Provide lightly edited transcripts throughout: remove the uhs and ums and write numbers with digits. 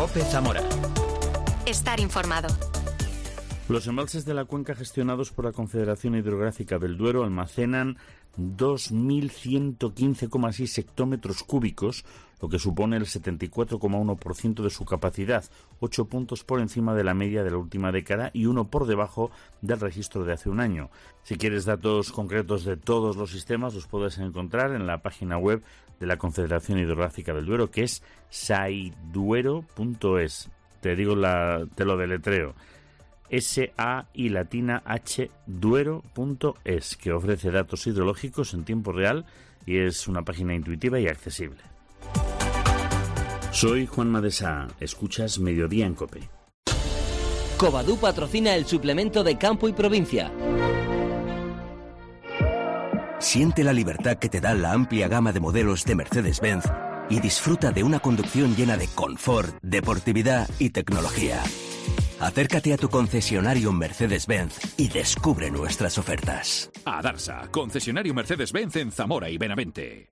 COPE Zamora. Estar informado. Los embalses de la cuenca gestionados por la Confederación Hidrográfica del Duero almacenan 2.115,6 hectómetros cúbicos, lo que supone el 74,1% de su capacidad, 8 puntos por encima de la media de la última década y 1 por debajo del registro de hace un año. Si quieres datos concretos de todos los sistemas, los puedes encontrar en la página web de la Confederación Hidrográfica del Duero, que es saiduero.es. Te lo deletreo. SAI latina H Duero.es, que ofrece datos hidrológicos en tiempo real y es una página intuitiva y accesible. Soy Juan Madesá, escuchas Mediodía en COPE. Covadú patrocina el suplemento de Campo y Provincia. Siente la libertad que te da la amplia gama de modelos de Mercedes-Benz y disfruta de una conducción llena de confort, deportividad y tecnología. Acércate a tu concesionario Mercedes-Benz y descubre nuestras ofertas. Adarsa, concesionario Mercedes-Benz en Zamora y Benavente.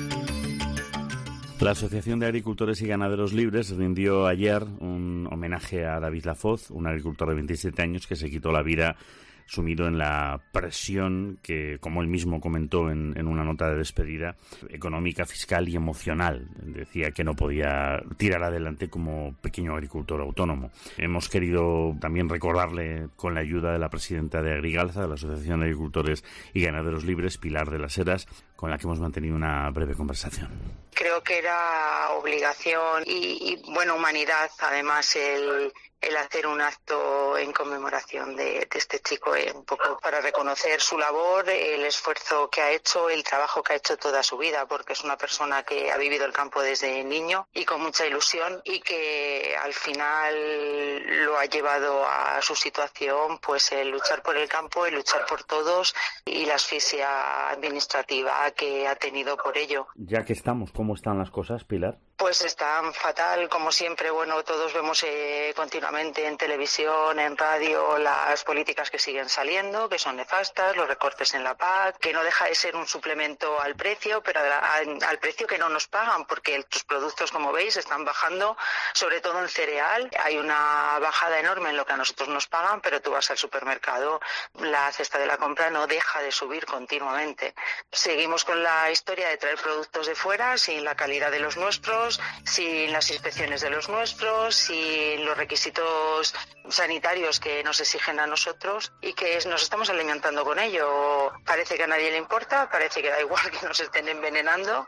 La Asociación de Agricultores y Ganaderos Libres rindió ayer un homenaje a David Lafoz, un agricultor de 27 años que se quitó la vida sumido en la presión que, como él mismo comentó en una nota de despedida, económica, fiscal y emocional. Decía que no podía tirar adelante como pequeño agricultor autónomo. Hemos querido también recordarle con la ayuda de la presidenta de Agrigalza, de la Asociación de Agricultores y Ganaderos Libres, Pilar de las Heras, con la que hemos mantenido una breve conversación. Creo que era obligación y buena humanidad, además, el hacer un acto en conmemoración de este chico, un poco para reconocer su labor, el esfuerzo que ha hecho, el trabajo que ha hecho toda su vida, porque es una persona que ha vivido el campo desde niño y con mucha ilusión, y que al final lo ha llevado a su situación, pues el luchar por el campo, el luchar por todos y la asfixia administrativa que ha tenido por ello. Ya que estamos, ¿cómo están las cosas, Pilar? Pues están fatal, como siempre. Bueno, todos vemos continuamente en televisión, en radio, las políticas que siguen saliendo, que son nefastas, los recortes en la PAC, que no deja de ser un suplemento al precio, pero al precio que no nos pagan, porque los productos, como veis, están bajando, sobre todo en cereal. Hay una bajada enorme en lo que a nosotros nos pagan, pero tú vas al supermercado, la cesta de la compra no deja de subir continuamente. Seguimos con la historia de traer productos de fuera sin la calidad de los nuestros, sin las inspecciones de los nuestros, sin los requisitos sanitarios que nos exigen a nosotros, y que nos estamos alimentando con ello. Parece que a nadie le importa, parece que da igual que nos estén envenenando,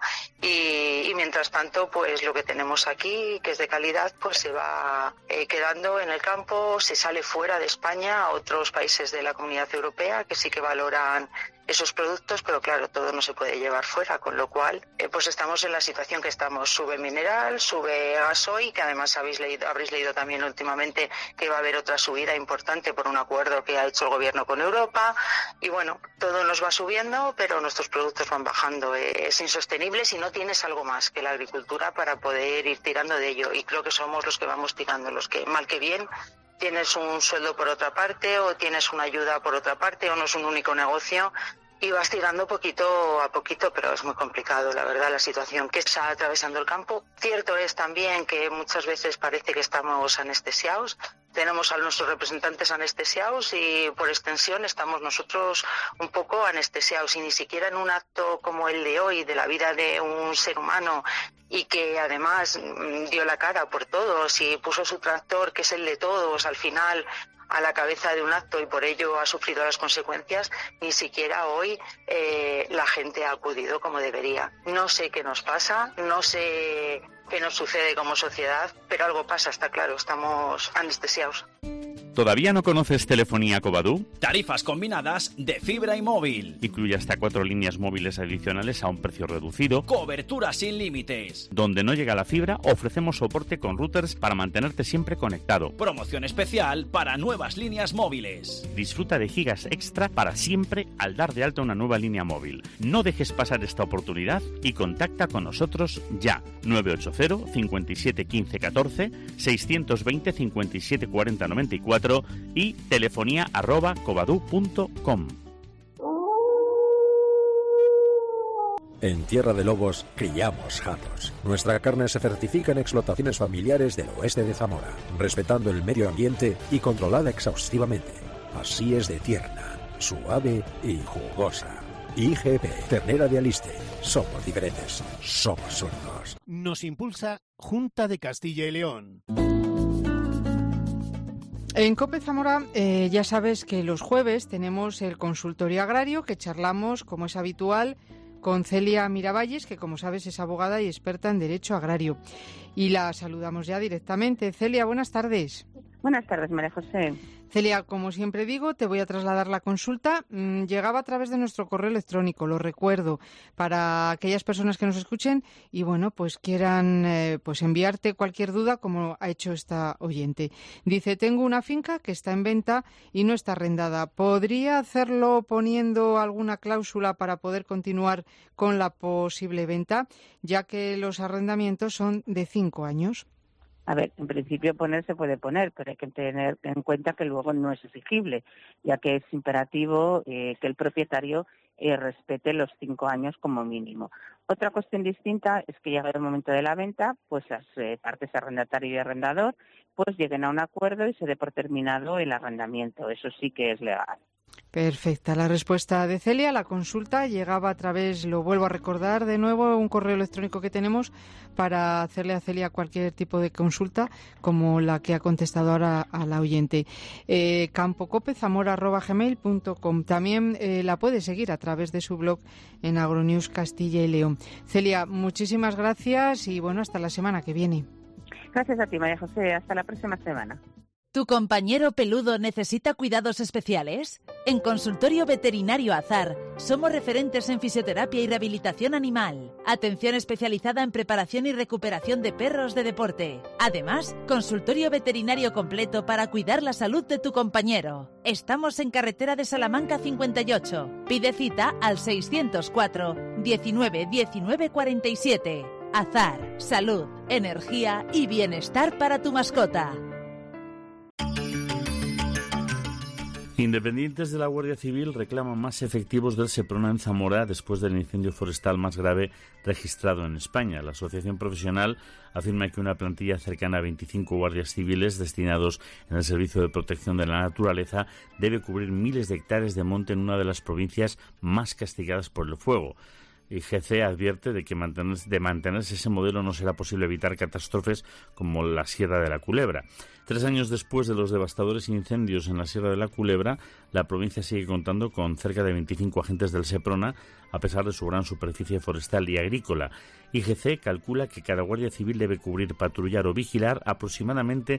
y mientras tanto, pues lo que tenemos aquí, que es de calidad, pues se va quedando en el campo, se sale fuera de España a otros países de la Comunidad Europea que sí que valoran esos productos, pero claro, todo no se puede llevar fuera, con lo cual pues estamos en la situación que estamos. Sube mineral, sube gasoil, que además habréis leído también últimamente que va a haber otra subida importante por un acuerdo que ha hecho el gobierno con Europa, y bueno, todo nos va subiendo, pero nuestros productos van bajando. Es insostenible si no tienes algo más que la agricultura para poder ir tirando de ello, y creo que somos los que vamos tirando, los que mal que bien tienes un sueldo por otra parte, o tienes una ayuda por otra parte, o no es un único negocio, y vas tirando poquito a poquito, pero es muy complicado, la verdad, la situación que está atravesando el campo. Cierto es también que muchas veces parece que estamos anestesiados. Tenemos a nuestros representantes anestesiados y por extensión estamos nosotros un poco anestesiados, y ni siquiera en un acto como el de hoy, de la vida de un ser humano, y que además dio la cara por todos y puso su tractor, que es el de todos, al final a la cabeza de un acto, y por ello ha sufrido las consecuencias, ni siquiera hoy la gente ha acudido como debería. No sé qué nos pasa, no sé qué nos sucede como sociedad, pero algo pasa, está claro, estamos anestesiados. ¿Todavía no conoces Telefonía Covadú? Tarifas combinadas de fibra y móvil. Incluye hasta 4 líneas móviles adicionales a un precio reducido. Cobertura sin límites. Donde no llega la fibra, ofrecemos soporte con routers para mantenerte siempre conectado. Promoción especial para nuevas líneas móviles. Disfruta de gigas extra para siempre al dar de alta una nueva línea móvil. No dejes pasar esta oportunidad y contacta con nosotros ya. 980 57 15 14, 620 57 40 94 y telefonía@covadú.com. En Tierra de Lobos criamos jatos. Nuestra carne se certifica en explotaciones familiares del oeste de Zamora, respetando el medio ambiente y controlada exhaustivamente. Así es de tierna, suave y jugosa. IGP, ternera de Aliste. Somos diferentes. Somos sordos. Nos impulsa Junta de Castilla y León. En COPE Zamora ya sabes que los jueves tenemos el consultorio agrario, que charlamos, como es habitual, con Celia Miravalles, que como sabes es abogada y experta en derecho agrario. Y la saludamos ya directamente. Celia, buenas tardes. Buenas tardes, María José. Celia, como siempre digo, te voy a trasladar la consulta. Llegaba a través de nuestro correo electrónico, lo recuerdo, para aquellas personas que nos escuchen y, bueno, pues quieran pues enviarte cualquier duda, como ha hecho esta oyente. Dice, tengo una finca que está en venta y no está arrendada. ¿Podría hacerlo poniendo alguna cláusula para poder continuar con la posible venta, ya que los arrendamientos son de 5 años? A ver, en principio poner se puede poner, pero hay que tener en cuenta que luego no es exigible, ya que es imperativo que el propietario respete los 5 años como mínimo. Otra cuestión distinta es que llega el momento de la venta, pues las partes arrendatario y arrendador pues lleguen a un acuerdo y se dé por terminado el arrendamiento. Eso sí que es legal. Perfecta la respuesta de Celia. La consulta llegaba a través, lo vuelvo a recordar de nuevo, un correo electrónico que tenemos para hacerle a Celia cualquier tipo de consulta, como la que ha contestado ahora a la oyente. campocopezamora@gmail.com. También la puede seguir a través de su blog en Agronews Castilla y León. Celia, muchísimas gracias y bueno, hasta la semana que viene. Gracias a ti, María José. Hasta la próxima semana. ¿Tu compañero peludo necesita cuidados especiales? En Consultorio Veterinario Azar somos referentes en fisioterapia y rehabilitación animal. Atención especializada en preparación y recuperación de perros de deporte. Además, consultorio veterinario completo para cuidar la salud de tu compañero. Estamos en carretera de Salamanca 58. Pide cita al 604 19 19 47. Azar, salud, energía y bienestar para tu mascota. Independientes de la Guardia Civil reclaman más efectivos del Seprona en Zamora después del incendio forestal más grave registrado en España. La asociación profesional afirma que una plantilla cercana a 25 guardias civiles destinados en el servicio de protección de la naturaleza debe cubrir miles de hectáreas de monte en una de las provincias más castigadas por el fuego. IGC advierte de que de mantenerse ese modelo no será posible evitar catástrofes como la Sierra de la Culebra. 3 años después de los devastadores incendios en la Sierra de la Culebra, la provincia sigue contando con cerca de 25 agentes del Seprona, a pesar de su gran superficie forestal y agrícola. IGC calcula que cada guardia civil debe cubrir, patrullar o vigilar aproximadamente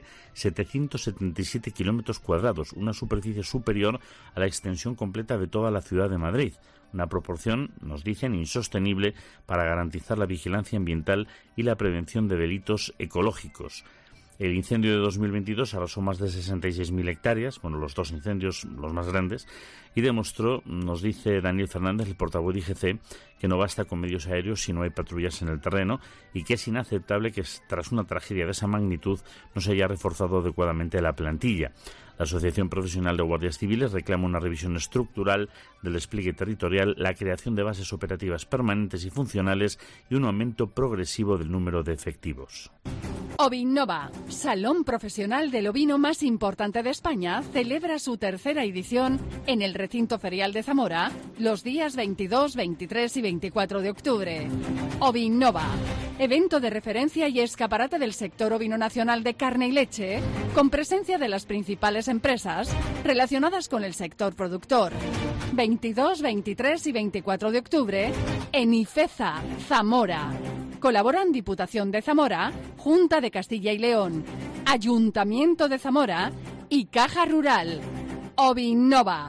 777 kilómetros cuadrados, una superficie superior a la extensión completa de toda la ciudad de Madrid. Una proporción, nos dicen, insostenible para garantizar la vigilancia ambiental y la prevención de delitos ecológicos. El incendio de 2022 arrasó más de 66.000 hectáreas, bueno, los 2 incendios los más grandes, y demostró, nos dice Daniel Fernández, el portavoz de IGC, que no basta con medios aéreos si no hay patrullas en el terreno y que es inaceptable que tras una tragedia de esa magnitud no se haya reforzado adecuadamente la plantilla. La Asociación Profesional de Guardias Civiles reclama una revisión estructural del despliegue territorial, la creación de bases operativas permanentes y funcionales y un aumento progresivo del número de efectivos. Ovinnova, salón profesional del ovino más importante de España, celebra su 3ª edición en el recinto ferial de Zamora los días 22, 23 y 24 de octubre. Ovinnova, evento de referencia y escaparate del sector ovino nacional de carne y leche, con presencia de las principales empresas relacionadas con el sector productor. 22, 23 y 24 de octubre en IFEZA, Zamora. Colaboran Diputación de Zamora, Junta de Castilla y León, Ayuntamiento de Zamora y Caja Rural. Ovinnova.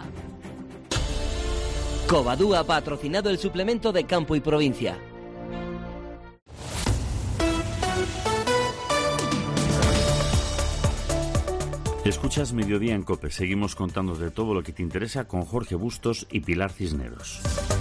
Covadú ha patrocinado el suplemento de Campo y Provincia. Escuchas Mediodía en COPE. Seguimos contándote todo lo que te interesa con Jorge Bustos y Pilar Cisneros.